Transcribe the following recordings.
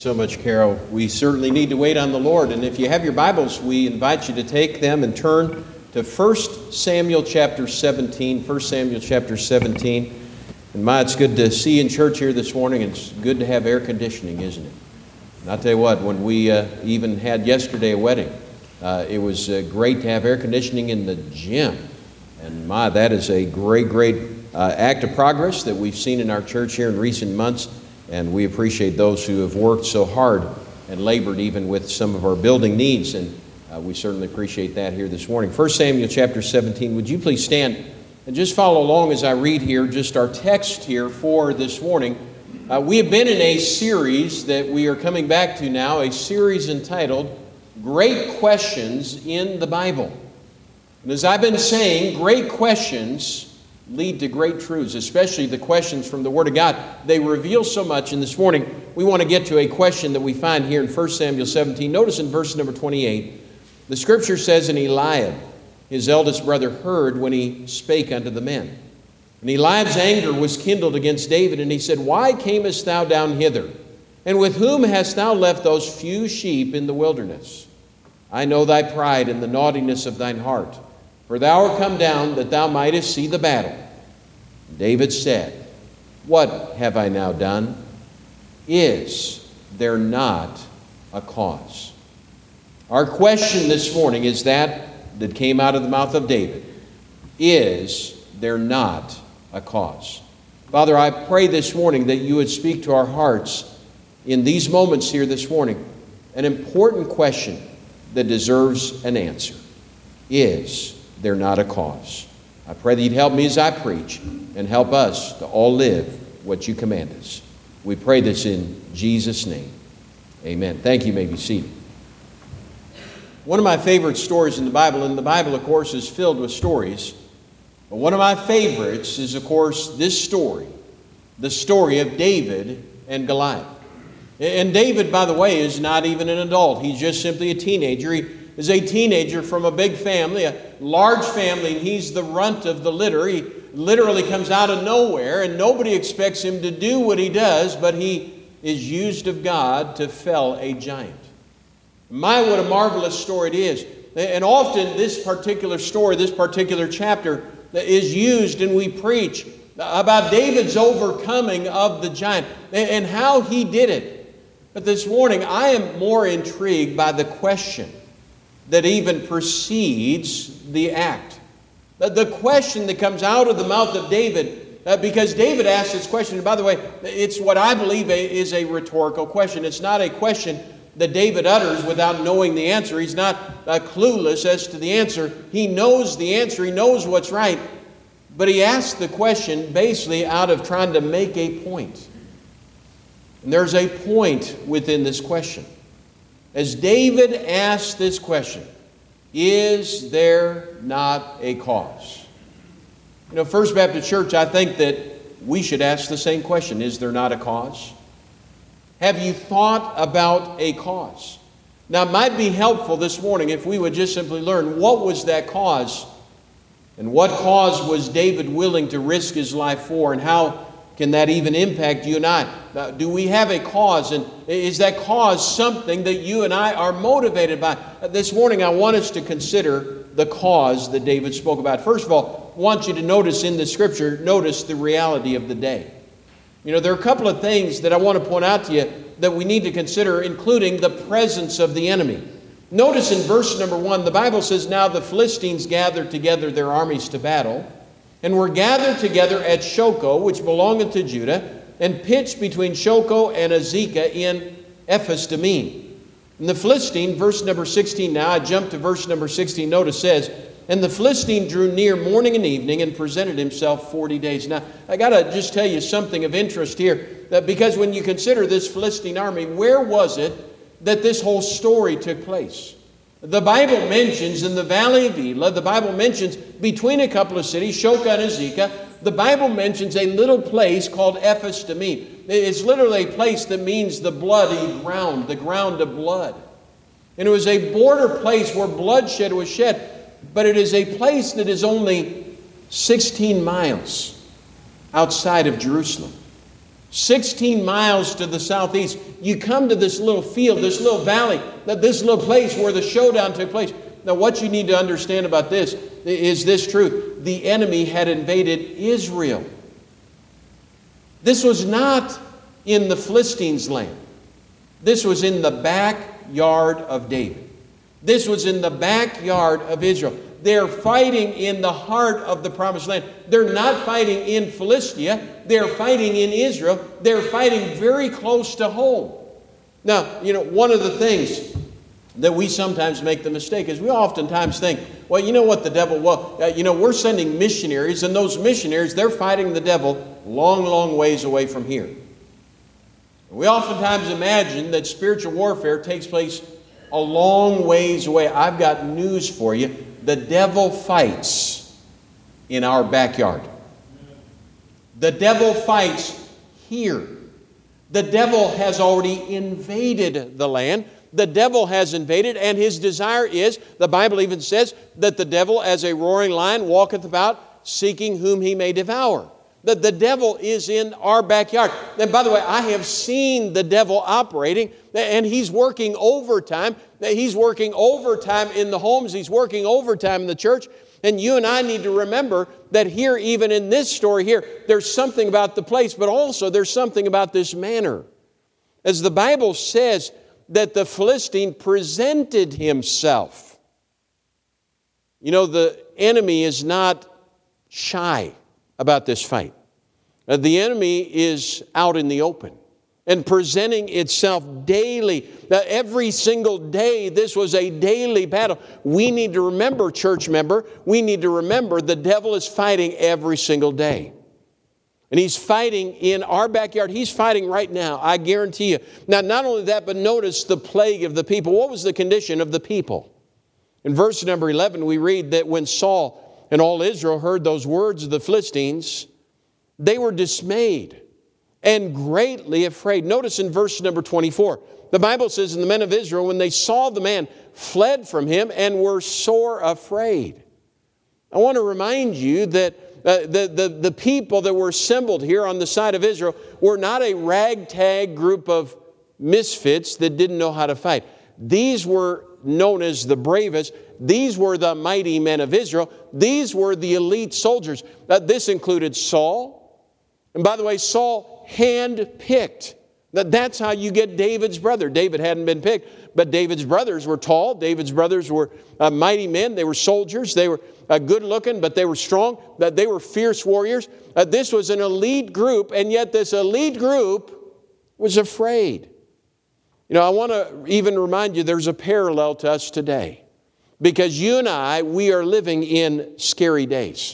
So much, Carol. We certainly need to wait on the Lord. And if you have your Bibles, we invite you to take them and turn to 1 Samuel chapter 17. 1 Samuel chapter 17. And it's good to see you in church here this morning. It's good to have air conditioning, isn't it? And I'll tell you what, when we even had yesterday a wedding, it was great to have air conditioning in the gym. And that is a great act of progress that we've seen in our church here in recent months. And we appreciate those who have worked so hard and labored even with some of our building needs. And we certainly appreciate that here this morning. 1 Samuel chapter 17, would you please stand and just follow along as I read here, just our text here for this morning. We have been in a series that we are coming back to now, a series entitled, Great Questions in the Bible. And as I've been saying, great questions lead to great truths, especially the questions from the Word of God. They reveal so much, and this morning we want to get to a question that we find here in 1 Samuel 17. Notice in verse number 28, the Scripture says, And Eliab, his eldest brother, heard when he spake unto the men. And Eliab's anger was kindled against David, and he said, Why camest thou down hither? And with whom hast thou left those few sheep in the wilderness? I know thy pride and the naughtiness of thine heart. For thou art come down that thou mightest see the battle. David said, What have I now done? Is there not a cause? Our question this morning is that came out of the mouth of David. Is there not a cause? Father, I pray this morning that you would speak to our hearts in these moments here this morning. An important question that deserves an answer. Is there not a cause? I pray that you'd help me as I preach and help us to all live what you command us. We pray this in Jesus' name. Amen. Thank you. You may be seated. One of my favorite stories in the Bible, and the Bible, of course, is filled with stories, but one of my favorites is, of course, this story, the story of David and Goliath. And David, by the way, is not even an adult. He's just simply a teenager. He is a teenager from a big family, a large family, and he's the runt of the litter. He literally comes out of nowhere, and nobody expects him to do what he does, but he is used of God to fell a giant. What a marvelous story it is. And often this particular story, this particular chapter is used, and we preach about David's overcoming of the giant and how he did it. But this morning, I am more intrigued by the question that even precedes the act. The question that comes out of the mouth of David, because David asked this question, and by the way, it's what I believe is a rhetorical question. It's not a question that David utters without knowing the answer. He's not clueless as to the answer. He knows the answer. He knows what's right. But he asks the question basically out of trying to make a point. And there's a point within this question. As David asks this question, is there not a cause? First Baptist Church, I think that we should ask the same question. Is there not a cause? Have you thought about a cause? Now, it might be helpful this morning if we would just simply learn what was that cause and what cause was David willing to risk his life for, and how can that even impact you and I? Now, do we have a cause, and is that cause something that you and I are motivated by? This morning I want us to consider the cause that David spoke about. First of all, I want you to notice in the Scripture, notice the reality of the day. There are a couple of things that I want to point out to you that we need to consider, including the presence of the enemy. Notice in verse number 1, the Bible says, Now the Philistines gathered together their armies to battle, and were gathered together at Shochoh, which belongeth to Judah, and pitched between Shochoh and Azekah in Ephes-dammim. And the Philistine, verse number 16 now, I jump to verse number 16, notice says, And the Philistine drew near morning and evening and presented himself 40 days. Now, I got to just tell you something of interest here, that because when you consider this Philistine army, where was it that this whole story took place? The Bible mentions in the valley of Elah, the Bible mentions between a couple of cities, Shochoh and Azekah, the Bible mentions a little place called Ephes-dammim. It's literally a place that means the bloody ground, the ground of blood. And it was a border place where bloodshed was shed, but it is a place that is only 16 miles outside of Jerusalem. 16 miles to the southeast, you come to this little field, this little valley, this little place where the showdown took place. Now, what you need to understand about this is this truth. The enemy had invaded Israel. This was not in the Philistines' land. This was in the backyard of David. This was in the backyard of Israel. They're fighting in the heart of the promised land. They're not fighting in Philistia. They're fighting in Israel. They're fighting very close to home. Now, one of the things that we sometimes make the mistake is we oftentimes think, well, you know what the devil, we're sending missionaries, and those missionaries, they're fighting the devil long, long ways away from here. We oftentimes imagine that spiritual warfare takes place a long ways away. I've got news for you. The devil fights in our backyard. The devil fights here. The devil has already invaded the land. The devil has invaded, and his desire is, the Bible even says, that the devil as a roaring lion walketh about, seeking whom he may devour. That the devil is in our backyard. And by the way, I have seen the devil operating, and he's working overtime. He's working overtime in the homes. He's working overtime in the church. And you and I need to remember that here, even in this story here, there's something about the place, but also there's something about this manner. As the Bible says that the Philistine presented himself. The enemy is not shy about this fight. The enemy is out in the open and presenting itself daily. Every single day, this was a daily battle. We need to remember, church member, we need to remember the devil is fighting every single day. And he's fighting in our backyard. He's fighting right now, I guarantee you. Now, not only that, but notice the plague of the people. What was the condition of the people? In verse number 11, we read that when Saul and all Israel heard those words of the Philistines, they were dismayed and greatly afraid. Notice in verse number 24, the Bible says, and the men of Israel, when they saw the man, fled from him and were sore afraid. I want to remind you that the people that were assembled here on the side of Israel were not a ragtag group of misfits that didn't know how to fight. These were known as the bravest. These were the mighty men of Israel. These were the elite soldiers. This included Saul. And by the way, Saul hand-picked. That's how you get David's brother. David hadn't been picked, but David's brothers were tall. David's brothers were mighty men. They were soldiers. They were good-looking, but they were strong. They were fierce warriors. This was an elite group, and yet this elite group was afraid. I want to even remind you there's a parallel to us today. Because you and I, we are living in scary days.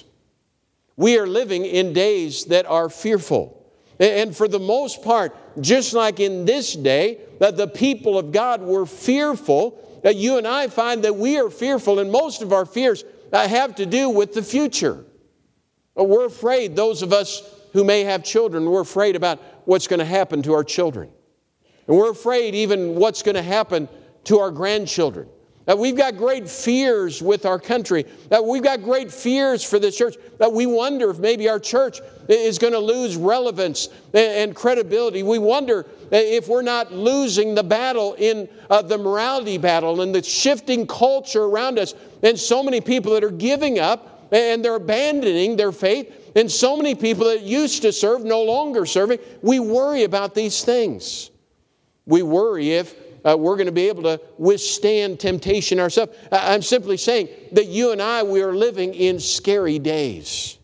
We are living in days that are fearful. And for the most part, just like in this day, that the people of God were fearful, that you and I find that we are fearful, and most of our fears have to do with the future. We're afraid, those of us who may have children, we're afraid about what's going to happen to our children. And we're afraid even what's going to happen to our grandchildren. We've got great fears with our country. We've got great fears for the church. We wonder if maybe our church is going to lose relevance and credibility. We wonder if we're not losing the battle in the morality battle and the shifting culture around us. And so many people that are giving up and they're abandoning their faith. And so many people that used to serve no longer serving. We worry about these things. We worry if we're going to be able to withstand temptation ourselves. I'm simply saying that you and I, we are living in scary days.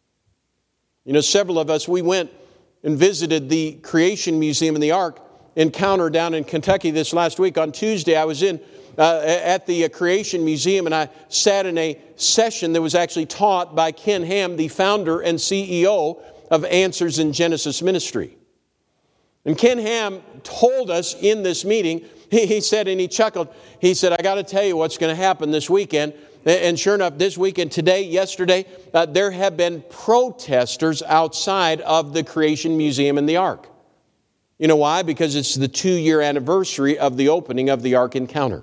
Several of us, we went and visited the Creation Museum in the Ark Encounter down in Kentucky this last week. On Tuesday, I was at the Creation Museum, and I sat in a session that was actually taught by Ken Ham, the founder and CEO of Answers in Genesis Ministry. And Ken Ham told us in this meeting, he said, and he chuckled, he said, I got to tell you what's going to happen this weekend. And sure enough, this weekend, today, yesterday, there have been protesters outside of the Creation Museum in the Ark. You know why? Because it's the 2-year anniversary of the opening of the Ark Encounter.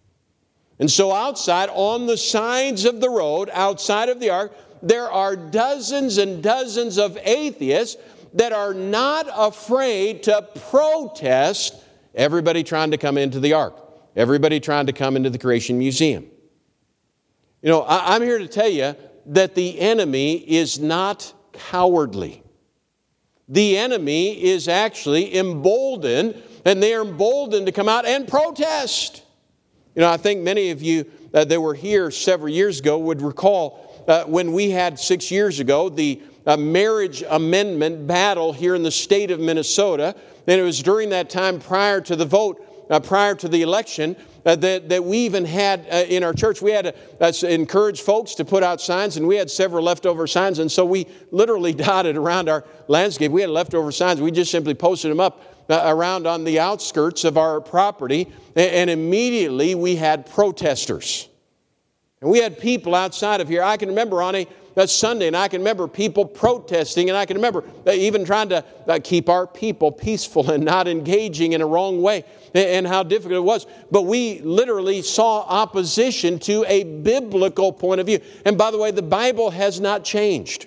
And so outside, on the sides of the road, outside of the Ark, there are dozens and dozens of atheists that are not afraid to protest everybody trying to come into the ark, everybody trying to come into the Creation Museum. You know, I'm here to tell you that the enemy is not cowardly. The enemy is actually emboldened, and they are emboldened to come out and protest. You know, I think many of you that were here several years ago would recall when we had 6 years ago the marriage amendment battle here in the state of Minnesota. And it was during that time prior to the vote, prior to the election, that we even had in our church. We had to encourage folks to put out signs, and we had several leftover signs. And so we literally dotted around our landscape. We had leftover signs. We just simply posted them up around on the outskirts of our property, and immediately we had protesters. And we had people outside of here. I can remember on a Sunday, and I can remember people protesting, and I can remember even trying to keep our people peaceful and not engaging in a wrong way, and how difficult it was. But we literally saw opposition to a biblical point of view. And by the way, the Bible has not changed.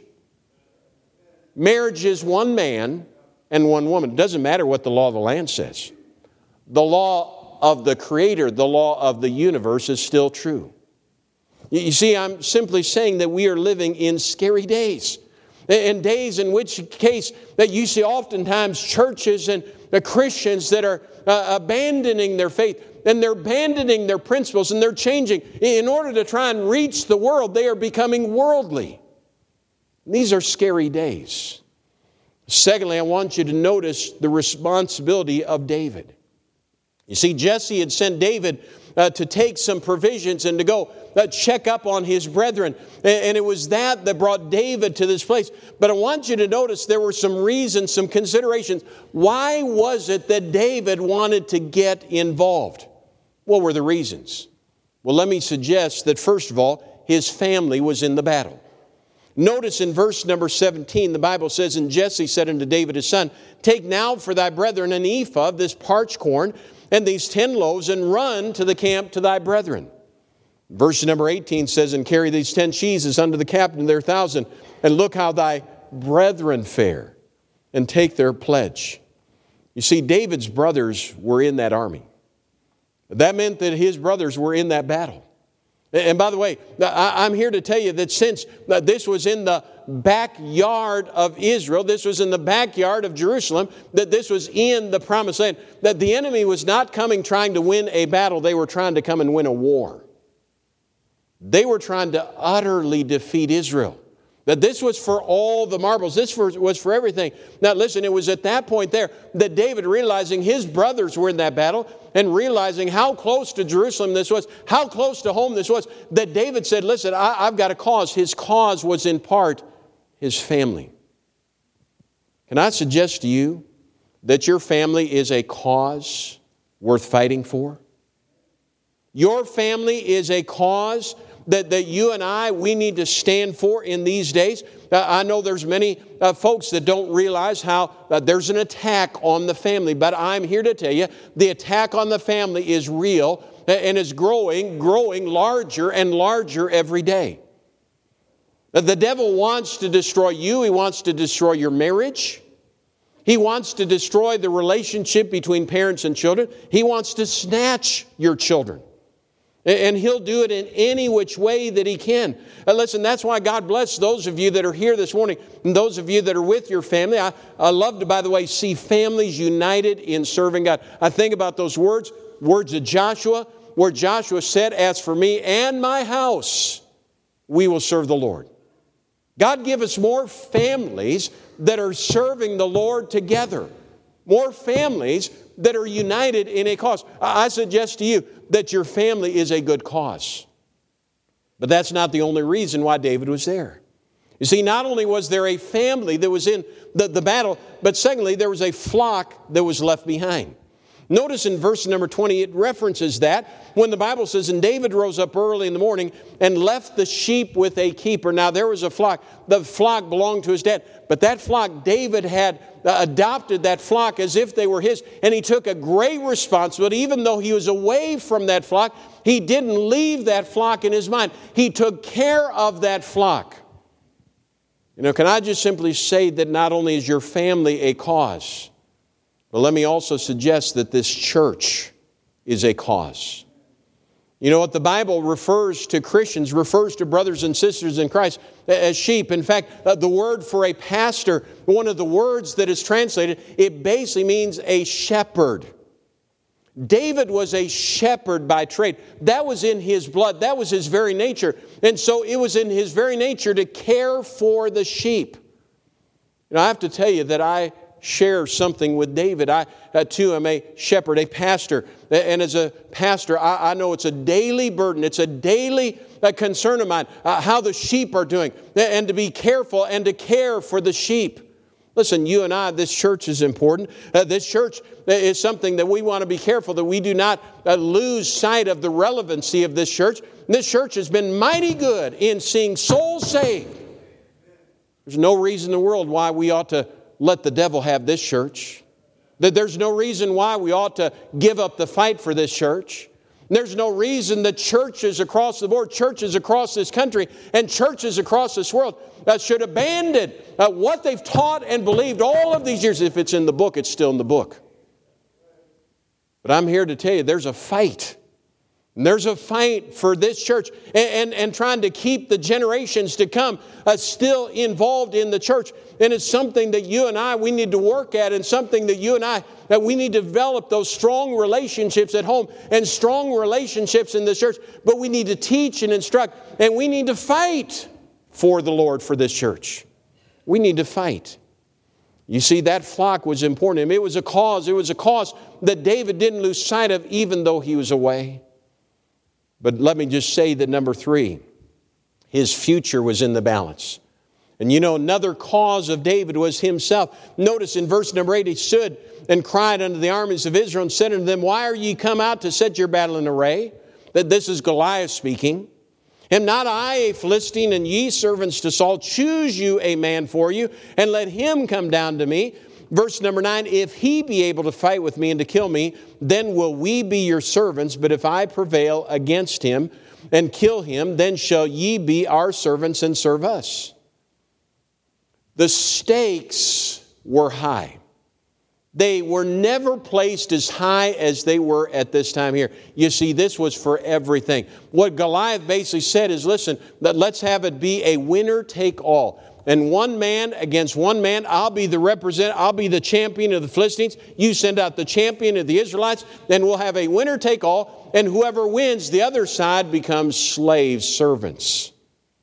Marriage is one man and one woman. It doesn't matter what the law of the land says. The law of the Creator, the law of the universe is still true. You see, I'm simply saying that we are living in scary days. In days in which case that you see oftentimes churches and the Christians that are abandoning their faith, and they're abandoning their principles, and they're changing. In order to try and reach the world, they are becoming worldly. These are scary days. Secondly, I want you to notice the responsibility of David. You see, Jesse had sent David to take some provisions and to go check up on his brethren. And it was that brought David to this place. But I want you to notice there were some reasons, some considerations. Why was it that David wanted to get involved? What were the reasons? Well, let me suggest that, first of all, his family was in the battle. Notice in verse number 17, the Bible says, "And Jesse said unto David his son, Take now for thy brethren an ephah of this parched corn, and these 10 loaves, and run to the camp to thy brethren." Verse number 18 says, "And carry these 10 cheeses unto the captain of their 1,000, and look how thy brethren fare, and take their pledge." You see, David's brothers were in that army. That meant that his brothers were in that battle. And by the way, I'm here to tell you that since this was in the backyard of Israel, this was in the backyard of Jerusalem, that this was in the promised land, that the enemy was not coming trying to win a battle. They were trying to come and win a war. They were trying to utterly defeat Israel. That this was for all the marbles. This was for everything. Now listen, it was at that point there that David, realizing his brothers were in that battle and realizing how close to Jerusalem this was, how close to home this was, that David said, listen, I've got a cause. His cause was in part his family. Can I suggest to you that your family is a cause worth fighting for? Your family is a cause that you and we need to stand for in these days. I know there's many folks that don't realize how there's an attack on the family, but I'm here to tell you the attack on the family is real and is growing larger and larger every day. The devil wants to destroy you. He wants to destroy your marriage. He wants to destroy the relationship between parents and children. He wants to snatch your children. And he'll do it in any which way that he can. Listen, that's why God bless those of you that are here this morning and those of you that are with your family. I love to, by the way, see families united in serving God. I think about those words of Joshua, where Joshua said, "As for me and my house, we will serve the Lord." God give us more families that are serving the Lord together. More families that are united in a cause. I suggest to you that your family is a good cause. But that's not the only reason why David was there. You see, not only was there a family that was in the battle, but secondly, there was a flock that was left behind. Notice in verse number 20, it references that when the Bible says, "And David rose up early in the morning and left the sheep with a keeper." Now, there was a flock. The flock belonged to his dad. But that flock, David had adopted that flock as if they were his. And he took a great responsibility. Even though he was away from that flock, he didn't leave that flock in his mind. He took care of that flock. Can I just simply say that not only is your family a cause, but let me also suggest that this church is a cause. What the Bible refers to Christians, refers to brothers and sisters in Christ as sheep. In fact, the word for a pastor, one of the words that is translated, it basically means a shepherd. David was a shepherd by trade. That was in his blood. That was his very nature. And so it was in his very nature to care for the sheep. I have to tell you that I share something with David. I, too, am a shepherd, a pastor. And as a pastor, I know it's a daily burden. It's a daily concern of mine, how the sheep are doing, and to be careful and to care for the sheep. Listen, you and I, this church is important. This church is something that we want to be careful that we do not lose sight of the relevancy of this church. This church has been mighty good in seeing souls saved. There's no reason in the world why we ought to let the devil have this church. That there's no reason why we ought to give up the fight for this church. There's no reason that churches across the board, churches across this country, and churches across this world should abandon what they've taught and believed all of these years. If it's in the book, it's still in the book. But I'm here to tell you there's a fight. And there's a fight for this church and trying to keep the generations to come still involved in the church. And it's something that you and I, we need to work at, and something that you and I, that we need to develop those strong relationships at home and strong relationships in the church. But we need to teach and instruct, and we need to fight for the Lord for this church. We need to fight. You see, that flock was important to him. It was a cause that David didn't lose sight of even though he was away. But let me just say that number 3, his future was in the balance. And another cause of David was himself. Notice in verse number 8, he stood and cried unto the armies of Israel and said unto them, Why are ye come out to set your battle in array? That this is Goliath speaking. Am not I a Philistine, and ye servants to Saul? Choose you a man for you, and let him come down to me. Verse number 9, if he be able to fight with me and to kill me, then will we be your servants. But if I prevail against him and kill him, then shall ye be our servants and serve us. The stakes were high. They were never placed as high as they were at this time here. You see, this was for everything. What Goliath basically said is, listen, let's have it be a winner take all. And one man against one man, I'll be the champion of the Philistines. You send out the champion of the Israelites, then we'll have a winner take all. And whoever wins, the other side becomes slaves, servants.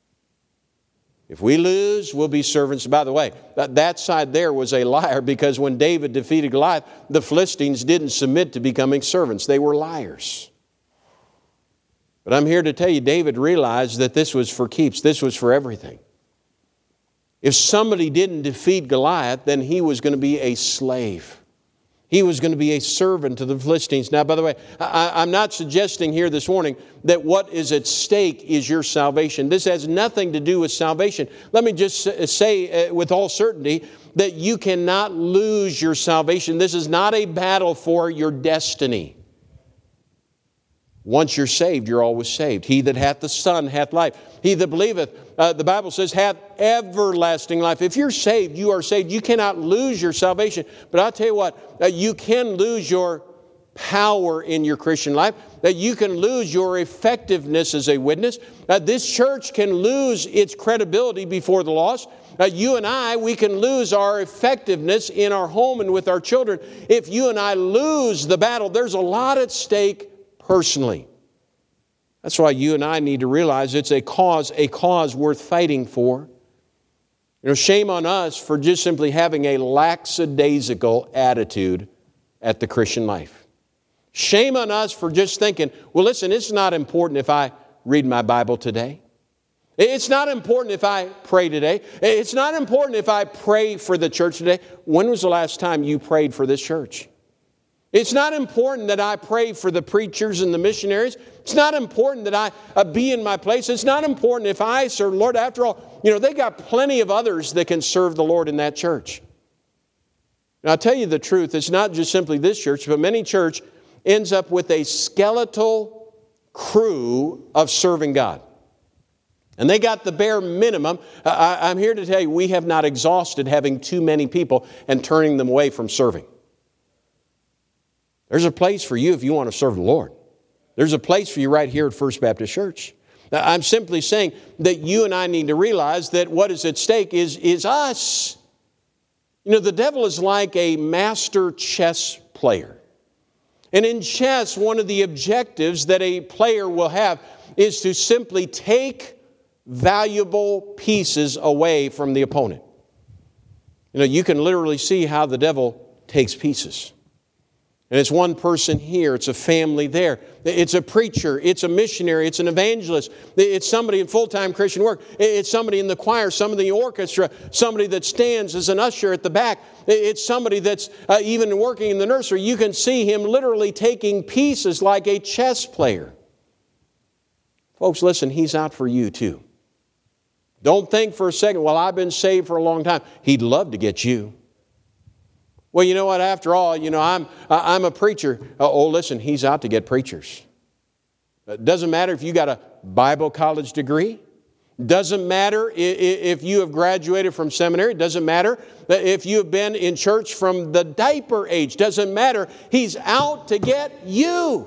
If we lose, we'll be servants. By the way, that side there was a liar, because when David defeated Goliath, the Philistines didn't submit to becoming servants. They were liars. But I'm here to tell you, David realized that this was for keeps. This was for everything. If somebody didn't defeat Goliath, then he was going to be a slave. He was going to be a servant to the Philistines. Now, by the way, I'm not suggesting here this morning that what is at stake is your salvation. This has nothing to do with salvation. Let me just say with all certainty that you cannot lose your salvation. This is not a battle for your destiny. Once you're saved, you're always saved. He that hath the Son hath life. He that believeth, the Bible says, hath everlasting life. If you're saved, you are saved. You cannot lose your salvation. But I'll tell you what, you can lose your power in your Christian life, that you can lose your effectiveness as a witness. This church can lose its credibility before the lost. You and I, we can lose our effectiveness in our home and with our children. If you and I lose the battle, there's a lot at stake personally. That's why you and I need to realize it's a cause worth fighting for. Shame on us for just simply having a lackadaisical attitude at the Christian life. Shame on us for just thinking, well, listen, it's not important if I read my Bible today. It's not important if I pray today. It's not important if I pray for the church today. When was the last time you prayed for this church? It's not important that I pray for the preachers and the missionaries. It's not important that I be in my place. It's not important if I serve the Lord. After all, they got plenty of others that can serve the Lord in that church. Now, I'll tell you the truth. It's not just simply this church, but many church ends up with a skeletal crew of serving God. And they got the bare minimum. I'm here to tell you, we have not exhausted having too many people and turning them away from serving. There's a place for you if you want to serve the Lord. There's a place for you right here at First Baptist Church. Now, I'm simply saying that you and I need to realize that what is at stake is us. You know, the devil is like a master chess player. And in chess, one of the objectives that a player will have is to simply take valuable pieces away from the opponent. You know, you can literally see how the devil takes pieces. And it's one person here, it's a family there, it's a preacher, it's a missionary, it's an evangelist, it's somebody in full-time Christian work, it's somebody in the choir, somebody in the orchestra, somebody that stands as an usher at the back, it's somebody that's even working in the nursery. You can see him literally taking pieces like a chess player. Folks, listen, he's out for you too. Don't think for a second, well, I've been saved for a long time. He'd love to get you. Well, you know what? After all, you know, I'm a preacher. Oh, listen, he's out to get preachers. It doesn't matter if you got a Bible college degree. Doesn't matter if you have graduated from seminary. Doesn't matter if you have been in church from the diaper age. Doesn't matter. He's out to get you.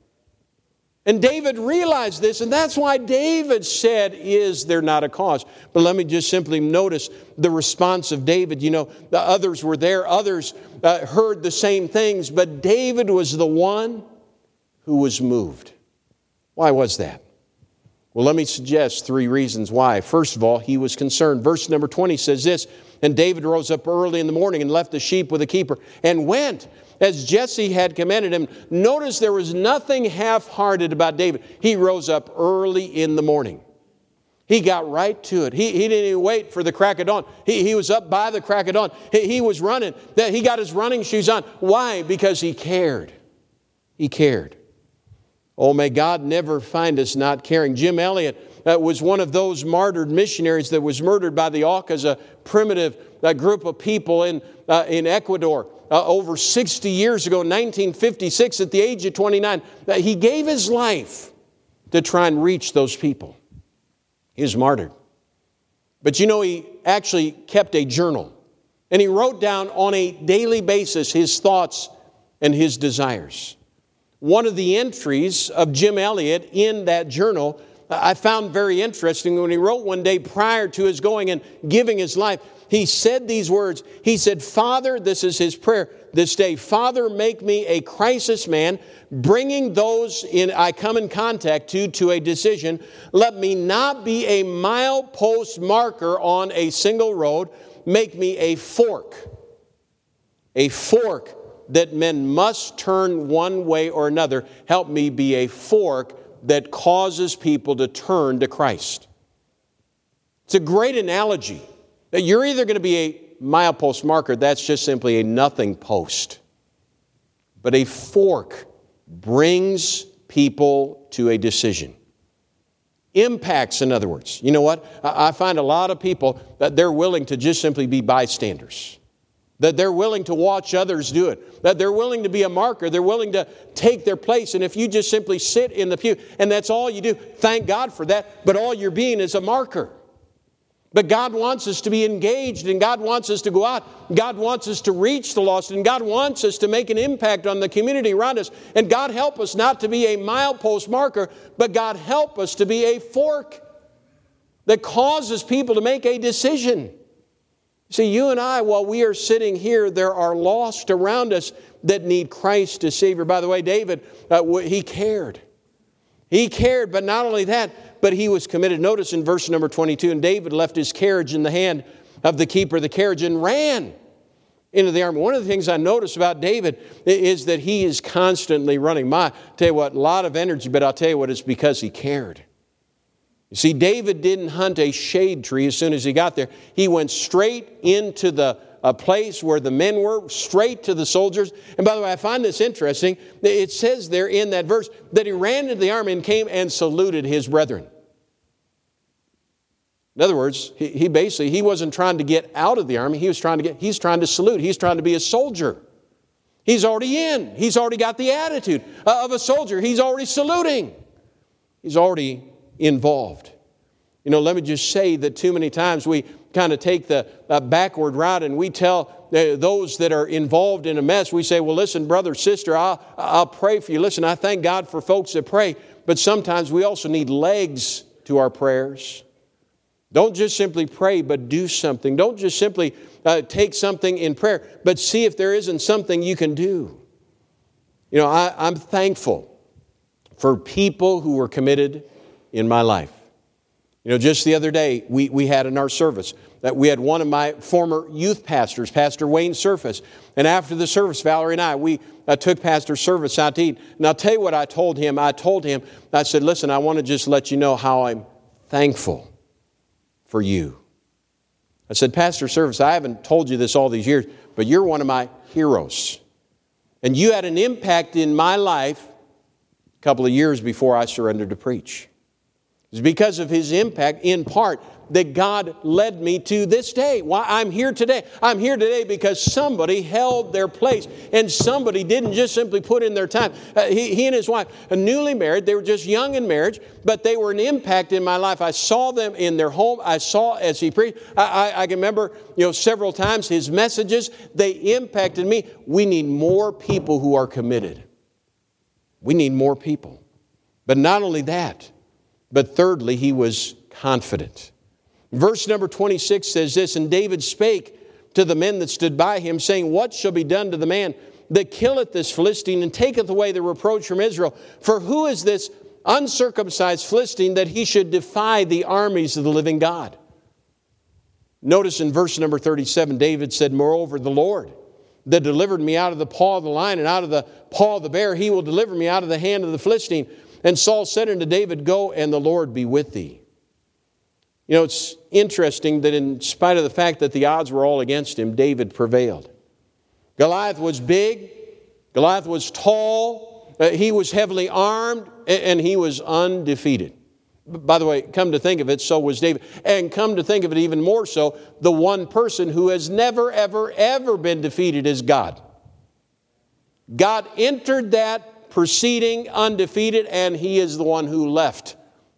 And David realized this, and that's why David said, is there not a cause? But let me just simply notice the response of David. You know, the others were there. Others heard the same things, but David was the one who was moved. Why was that? Well, let me suggest 3 reasons why. First of all, he was concerned. Verse number 20 says this, and David rose up early in the morning and left the sheep with a keeper and went as Jesse had commanded him. Notice there was nothing half-hearted about David. He rose up early in the morning. He got right to it. He didn't even wait for the crack of dawn. He was up by the crack of dawn. He was running. He got his running shoes on. Why? Because he cared. He cared. Oh, may God never find us not caring. Jim Elliot was one of those martyred missionaries that was murdered by the Aucas, a primitive group of people in Ecuador. Over 60 years ago, 1956, at the age of 29, he gave his life to try and reach those people. He was martyred. But you know, he actually kept a journal. And he wrote down on a daily basis his thoughts and his desires. One of the entries of Jim Elliot in that journal I found very interesting. When he wrote one day prior to his going and giving his life, he said these words. He said, Father, this is his prayer this day, Father, make me a crisis man, bringing those I come in contact to a decision. Let me not be a milepost marker on a single road. Make me a fork that men must turn one way or another. Help me be a fork that causes people to turn to Christ. It's a great analogy that you're either going to be a milepost marker, that's just simply a nothing post. But a fork brings people to a decision. Impacts, in other words. You know what? I find a lot of people that they're willing to just simply be bystanders. That they're willing to watch others do it. That they're willing to be a marker. They're willing to take their place. And if you just simply sit in the pew and that's all you do, thank God for that. But all you're being is a marker. But God wants us to be engaged, and God wants us to go out. God wants us to reach the lost, and God wants us to make an impact on the community around us. And God help us not to be a milepost marker, but God help us to be a fork that causes people to make a decision. See, you and I, while we are sitting here, there are lost around us that need Christ as Savior. By the way, David, he cared. He cared, but not only that, but he was committed. Notice in verse number 22, and David left his carriage in the hand of the keeper of the carriage and ran into the army. One of the things I notice about David is that he is constantly running. Tell you what, a lot of energy, but I'll tell you what, it's because he cared. You see, David didn't hunt a shade tree as soon as he got there. He went straight into a place where the men were, straight to the soldiers. And by the way, I find this interesting. It says there in that verse that he ran into the army and came and saluted his brethren. In other words, he wasn't trying to get out of the army. He's trying to salute. He's trying to be a soldier. He's already in. He's already got the attitude of a soldier. He's already saluting. He's already involved. Let me just say that too many times we kind of take the backward route and we tell those that are involved in a mess, we say, well, listen, brother, sister, I'll pray for you. Listen, I thank God for folks that pray, but sometimes we also need legs to our prayers. Don't just simply pray, but do something. Don't just simply take something in prayer, but see if there isn't something you can do. I'm thankful for people who were committed in my life. Just the other day, we had in our service that we had one of my former youth pastors, Pastor Wayne Surface. And after the service, Valerie and I took Pastor Surface out to eat. And I'll tell you what I told him. I said, listen, I want to just let you know how I'm thankful for you. I said, Pastor Surface, I haven't told you this all these years, but you're one of my heroes. And you had an impact in my life a couple of years before I surrendered to preach. It's because of his impact, in part, that God led me to this day. Why I'm here today. I'm here today because somebody held their place and somebody didn't just simply put in their time. He and his wife, newly married, they were just young in marriage, but they were an impact in my life. I saw them in their home. I saw as he preached. I can remember, several times his messages, they impacted me. We need more people who are committed. We need more people. But not only that, but thirdly, he was confident. Verse number 26 says this, and David spake to the men that stood by him, saying, what shall be done to the man that killeth this Philistine and taketh away the reproach from Israel? For who is this uncircumcised Philistine that he should defy the armies of the living God? Notice in verse number 37, David said, moreover, the Lord that delivered me out of the paw of the lion and out of the paw of the bear, he will deliver me out of the hand of the Philistine. And Saul said unto David, go, and the Lord be with thee. It's interesting that in spite of the fact that the odds were all against him, David prevailed. Goliath was big. Goliath was tall. He was heavily armed, and he was undefeated. By the way, come to think of it, so was David. And come to think of it even more so, the one person who has never, ever, ever been defeated is God. God entered that proceeding undefeated, and he is the one who left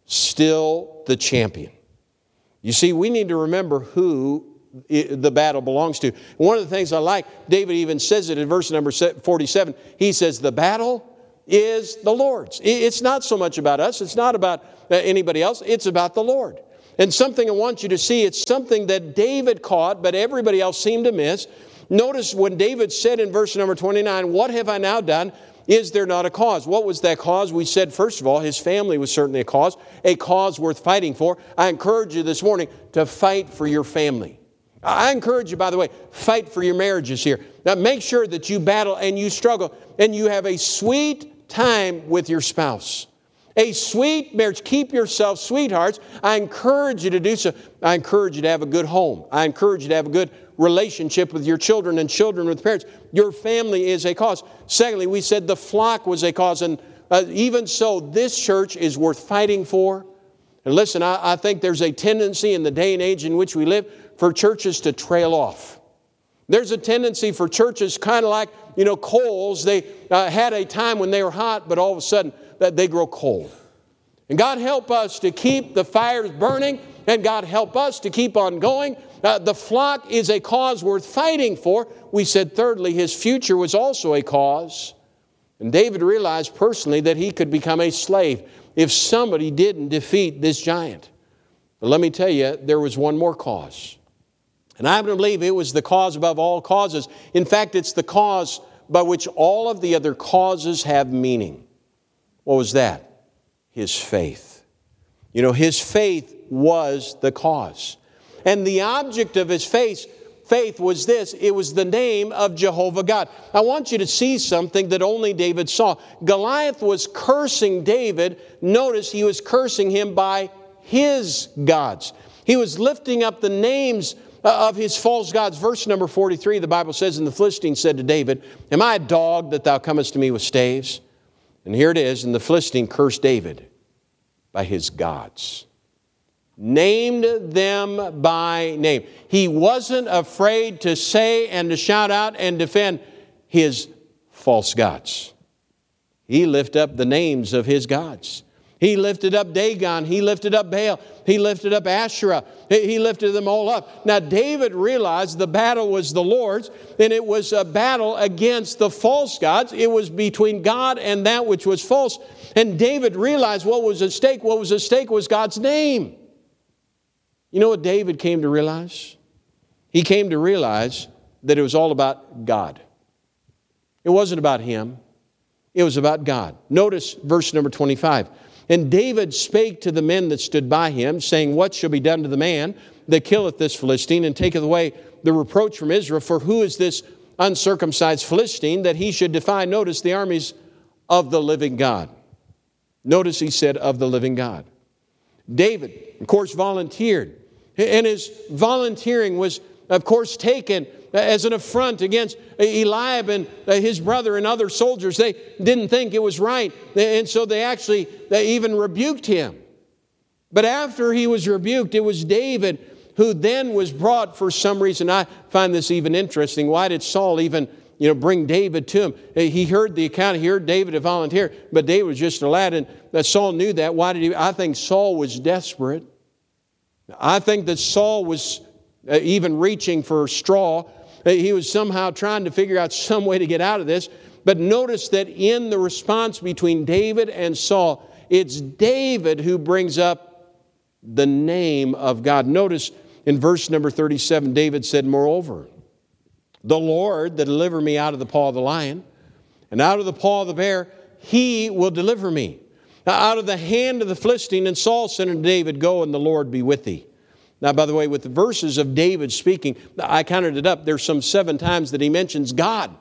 still the champion. You see, we need to remember who the battle belongs to. One of the things I like, David even says it in verse number 47. He says, the battle is the Lord's. It's not so much about us. It's not about anybody else. It's about the Lord. And something I want you to see, it's something that David caught, but everybody else seemed to miss. Notice when David said in verse number 29, what have I now done? Is there not a cause? What was that cause? We said, first of all, his family was certainly a cause worth fighting for. I encourage you this morning to fight for your family. I encourage you, by the way, fight for your marriages here. Now, make sure that you battle and you struggle and you have a sweet time with your spouse. A sweet marriage. Keep yourself sweethearts. I encourage you to do so. I encourage you to have a good home. I encourage you to have a good relationship with your children and children with parents. Your family is a cause. Secondly, we said the flock was a cause. And even so, this church is worth fighting for. And listen, I think there's a tendency in the day and age in which we live for churches to trail off. There's a tendency for churches kind of like, coals. They had a time when they were hot, but all of a sudden they grow cold. And God help us to keep the fires burning, and God help us to keep on going. The flock is a cause worth fighting for. We said, thirdly, his future was also a cause. And David realized personally that he could become a slave if somebody didn't defeat this giant. But let me tell you, there was one more cause. And I believe it was the cause above all causes. In fact, it's the cause by which all of the other causes have meaning. What was that? His faith. His faith was the cause. And the object of his faith was this. It was the name of Jehovah God. I want you to see something that only David saw. Goliath was cursing David. Notice he was cursing him by his gods. He was lifting up the names of his false gods. Verse number 43, the Bible says, and the Philistine said to David, am I a dog that thou comest to me with staves? And here it is, and the Philistine cursed David by his gods. Named them by name. He wasn't afraid to say and to shout out and defend his false gods. He lifted up the names of his gods. He lifted up Dagon. He lifted up Baal. He lifted up Asherah. He lifted them all up. Now, David realized the battle was the Lord's, and it was a battle against the false gods. It was between God and that which was false. And David realized what was at stake. What was at stake was God's name. You know what David came to realize? He came to realize that it was all about God. It wasn't about him. It was about God. Notice verse number 25. And David spake to the men that stood by him, saying, What shall be done to the man that killeth this Philistine, and taketh away the reproach from Israel? For who is this uncircumcised Philistine, that he should defy, notice, the armies of the living God? Notice he said, of the living God. David, of course, volunteered. And his volunteering was, of course, taken as an affront against Eliab and his brother and other soldiers. They didn't think it was right, and so they even rebuked him. But after he was rebuked, it was David who then was brought for some reason. I find this even interesting. Why did Saul even bring David to him? He heard the account. He heard David had volunteered, but David was just a lad, and Saul knew that. Why did he? I think Saul was desperate. I think that Saul was even reaching for straw. He was somehow trying to figure out some way to get out of this. But notice that in the response between David and Saul, it's David who brings up the name of God. Notice in verse number 37, David said, Moreover, the Lord that deliver me out of the paw of the lion and out of the paw of the bear, he will deliver me. Now, out of the hand of the Philistine. And Saul said unto David, Go, and the Lord be with thee. Now, by the way, with the verses of David speaking, I counted it up. There's some 7 times that he mentions God.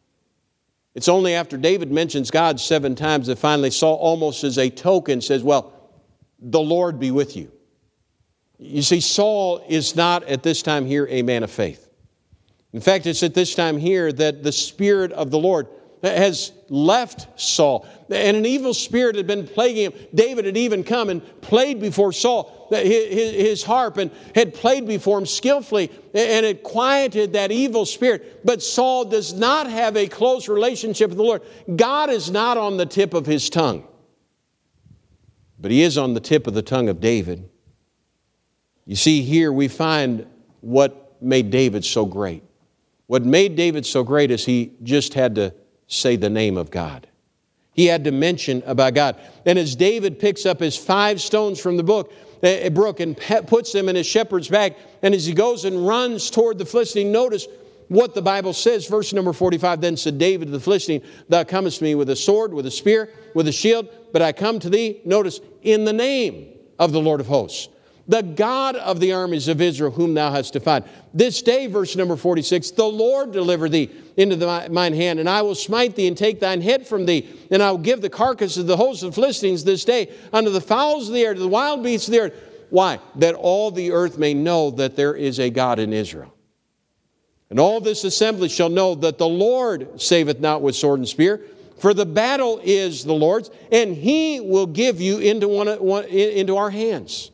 It's only after David mentions God 7 times that finally Saul, almost as a token, says, Well, the Lord be with you. You see, Saul is not at this time here a man of faith. In fact, it's at this time here that the Spirit of the Lord has left Saul. And an evil spirit had been plaguing him. David had even come and played before Saul his harp and had played before him skillfully and had quieted that evil spirit. But Saul does not have a close relationship with the Lord. God is not on the tip of his tongue. But he is on the tip of the tongue of David. You see, here we find what made David so great. What made David so great is he just had to say the name of God. He had to mention about God. And as David picks up his 5 stones from the brook and puts them in his shepherd's bag, and as he goes and runs toward the Philistine, notice what the Bible says. Verse number 45, Then said David to the Philistine, Thou comest to me with a sword, with a spear, with a shield, but I come to thee, notice, in the name of the Lord of hosts, the God of the armies of Israel, whom thou hast defied. This day, verse number 46, the Lord deliver thee into mine hand, and I will smite thee and take thine head from thee, and I will give the carcass of the host of the Philistines this day unto the fowls of the air, to the wild beasts of the earth. Why? That all the earth may know that there is a God in Israel. And all this assembly shall know that the Lord saveth not with sword and spear, for the battle is the Lord's, and he will give you into our hands.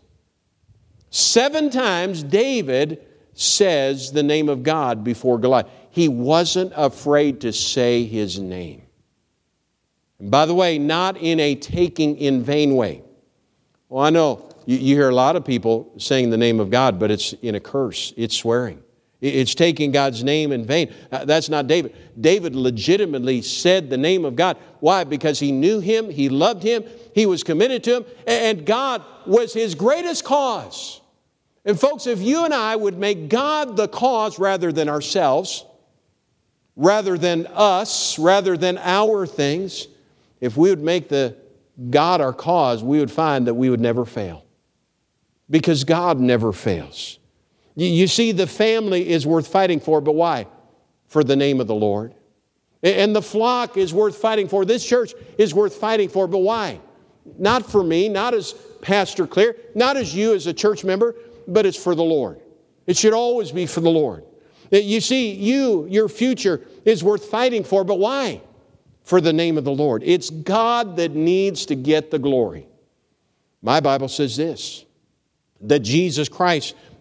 7 times David says the name of God before Goliath. He wasn't afraid to say his name. And by the way, not in a taking in vain way. Well, I know you hear a lot of people saying the name of God, but it's in a curse. It's swearing. It's taking God's name in vain. That's not David. David legitimately said the name of God. Why? Because he knew him, he loved him, he was committed to him, and God was his greatest cause. And folks, if you and I would make God the cause rather than ourselves, rather than us, rather than our things, if we would make the God our cause, we would find that we would never fail. Because God never fails. You see, the family is worth fighting for, but why? For the name of the Lord. And the flock is worth fighting for. This church is worth fighting for, but why? Not for me, not as Pastor Claire, not as you as a church member, but it's for the Lord. It should always be for the Lord. You see, your future is worth fighting for, but why? For the name of the Lord. It's God that needs to get the glory. My Bible says this, that Jesus Christ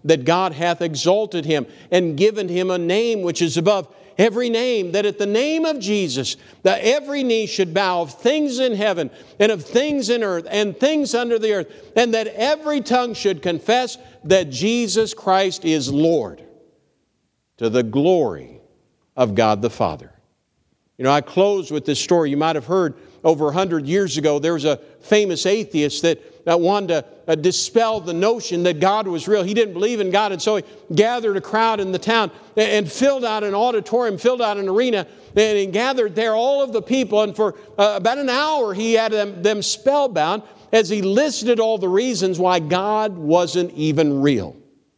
that God hath exalted him and given him a name which is above every name, that at the name of Jesus, that every knee should bow of things in heaven and of things in earth and things under the earth, and that every tongue should confess that Jesus Christ is Lord, to the glory of God the Father. You know, I close with this story. You might have heard over 100 years ago, there was a famous atheist that wanted to dispel the notion that God was real. He didn't believe in God, and so he gathered a crowd in the town and filled out an auditorium, filled out an arena, and he gathered there all of the people, and for about an hour he had them spellbound as he listed all the reasons why God wasn't even real.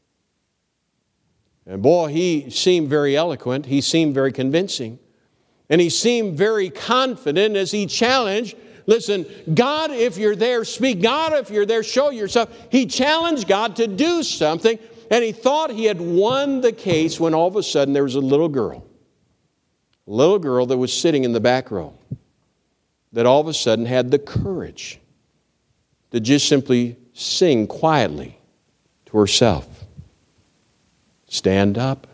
And boy, he seemed very eloquent, he seemed very convincing, and he seemed very confident as he challenged, listen, God, if you're there, speak. God, if you're there, show yourself. He challenged God to do something, and he thought he had won the case when all of a sudden there was a little girl that was sitting in the back row that all of a sudden had the courage to just simply sing quietly to herself. Stand up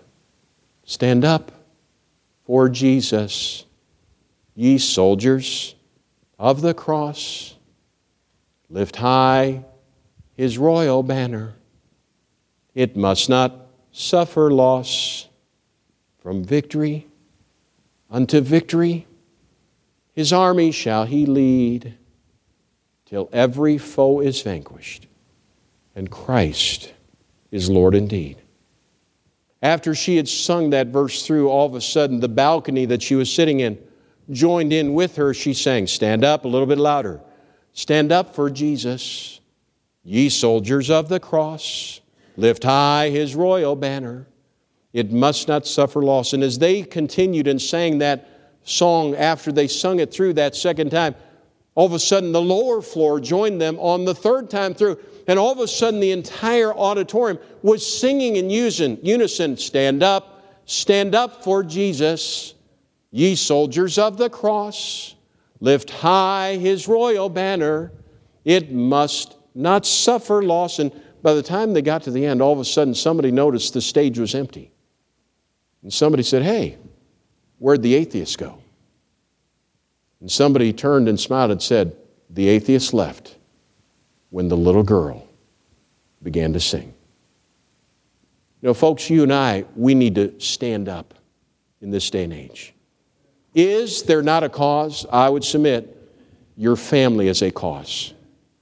for Jesus, ye soldiers of the cross. Lift high his royal banner. It must not suffer loss. From victory unto victory, his army shall he lead, till every foe is vanquished, and Christ is Lord indeed. After she had sung that verse through, all of a sudden the balcony that she was sitting in joined in with her. She sang, stand up, a little bit louder. Stand up for Jesus, ye soldiers of the cross. Lift high his royal banner. It must not suffer loss. And as they continued and sang that song after they sung it through that second time, all of a sudden the lower floor joined them on the third time through. And all of a sudden the entire auditorium was singing in unison, stand up for Jesus, ye soldiers of the cross. Lift high his royal banner. It must not suffer loss. And by the time they got to the end, all of a sudden somebody noticed the stage was empty. And somebody said, hey, where'd the atheist go? And somebody turned and smiled and said, the atheist left when the little girl began to sing. You know, folks, you and I, we need to stand up in this day and age. Is there not a cause? I would submit your family is a cause.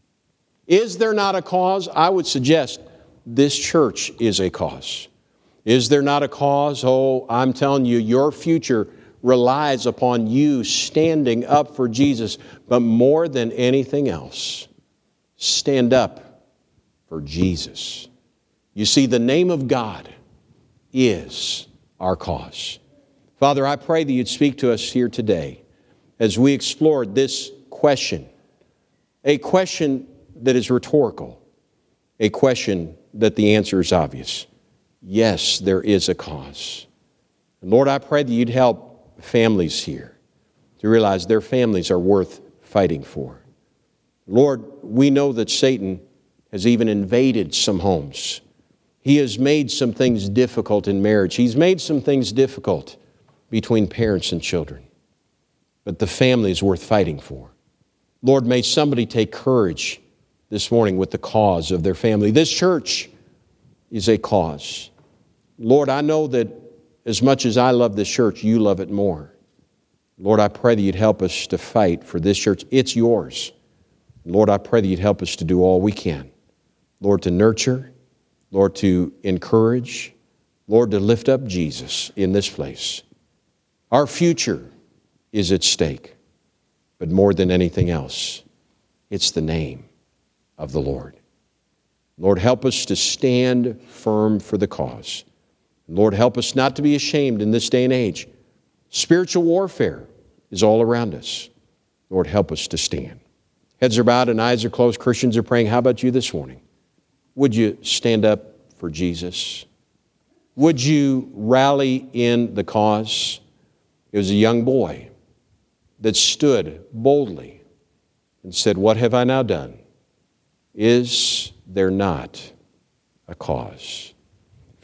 Is there not a cause? I would suggest this church is a cause. Is there not a cause? Oh, I'm telling you, your future relies upon you standing up for Jesus. But more than anything else, stand up for Jesus. You see, the name of God is our cause. Father, I pray that you'd speak to us here today as we explored this question, a question that is rhetorical, a question that the answer is obvious. Yes, there is a cause. And Lord, I pray that you'd help families here to realize their families are worth fighting for. Lord, we know that Satan has even invaded some homes. He has made some things difficult in marriage. He's made some things difficult between parents and children. But the family is worth fighting for. Lord, may somebody take courage this morning with the cause of their family. This church is a cause. Lord, I know that as much as I love this church, you love it more. Lord, I pray that you'd help us to fight for this church. It's yours. Lord, I pray that you'd help us to do all we can. Lord, to nurture. Lord, to encourage. Lord, to lift up Jesus in this place. Our future is at stake. But more than anything else, it's the name of the Lord. Lord, help us to stand firm for the cause. Lord, help us not to be ashamed in this day and age. Spiritual warfare is all around us. Lord, help us to stand. Heads are bowed and eyes are closed. Christians are praying. How about you this morning? Would you stand up for Jesus? Would you rally in the cause? It was a young boy that stood boldly and said, what have I now done? Is there not a cause?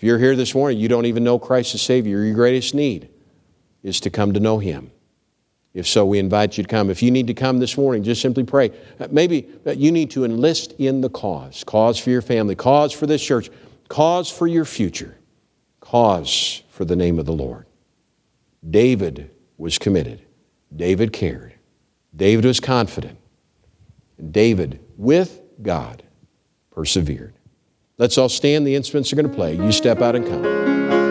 If you're here this morning, you don't even know Christ as Savior, your greatest need is to come to know Him. If so, we invite you to come. If you need to come this morning, just simply pray. Maybe you need to enlist in the cause. Cause for your family, cause for this church, cause for your future, cause for the name of the Lord. David was committed. David cared. David was confident. And David, with God, persevered. Let's all stand. The instruments are going to play. You step out and come.